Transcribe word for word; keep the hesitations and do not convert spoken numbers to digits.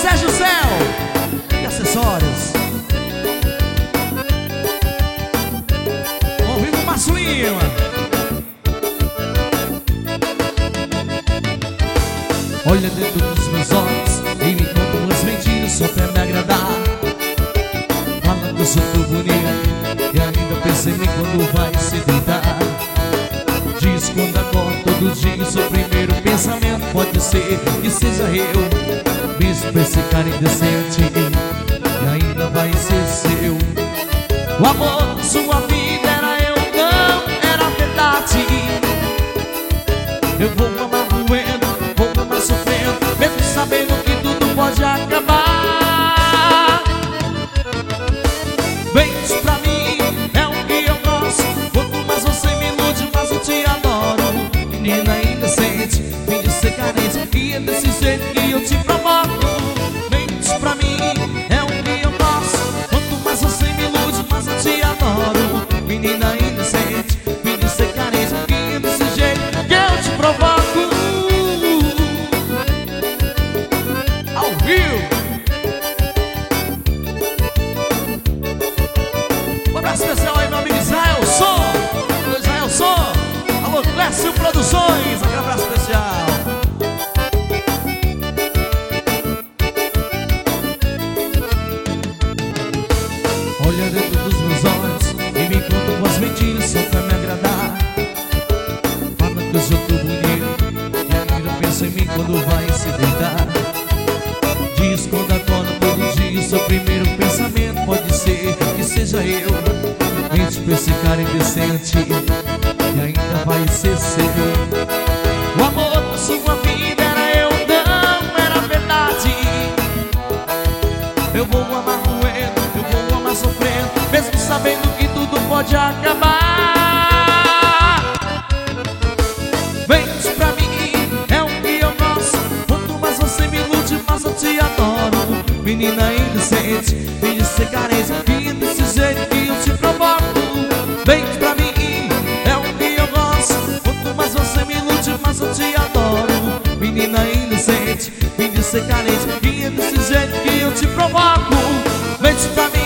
Sérgio Céu e acessórios. Ao vivo, Márcio Lima. Olha dentro dos meus olhos e me conta umas mentiras só pra me agradar. Fala que eu sou tão bonito e ainda pensa em mim quando vai se deitar. Diz quando acorda todo dia, seu primeiro pensamento pode ser que seja eu. Mesmo pra esse cara indecente, e ainda vai ser seu. O amor da sua vida era eu, não era verdade. Eu vou amar doendo, vou amar sofrendo, mesmo sabendo que tudo pode acabar. Beijo pra mim é o que eu gosto. Quanto mais você me ilude, mais eu te adoro. Menina inocente, fim de ser carente, e é desse jeito que eu te provoco. Mente pra mim é o que eu gosto. Quanto mais você me ilude, mais eu te adoro. Menina inocente, fim de ser carente, e é desse jeito que eu te provoco. Ao vivo. Um abraço especial aí, meu amigo Israel Som. Alô, Israel Som. Alô, Clécio Produções. Aquele abraço especial. Olha dentro dos meus olhos e me conta umas mentiras só pra me agradar. Fala que eu sou tão bonito e ainda pensa em mim quando vai se deitar. Diz quando acorda todo dia, seu primeiro pensamento pode ser que seja eu. Mente pra esse cara indecente e ainda vai ser seu. O amor da sua vida era eu, não era verdade. Eu vou amar doendo, eu vou amar sofrendo, mesmo sabendo que tudo pode acabar. Mente pra mim é o que eu gosto. Quanto mais você me ilude, mais eu te adoro. Menina inocente, filho de ser carente, e desse jeito que eu te provoco. Mente pra mim é o que eu gosto. Quanto mais você me ilude, mais eu te adoro. Menina inocente, filho de ser carente, e desse jeito que eu te provoco. Mente pra mim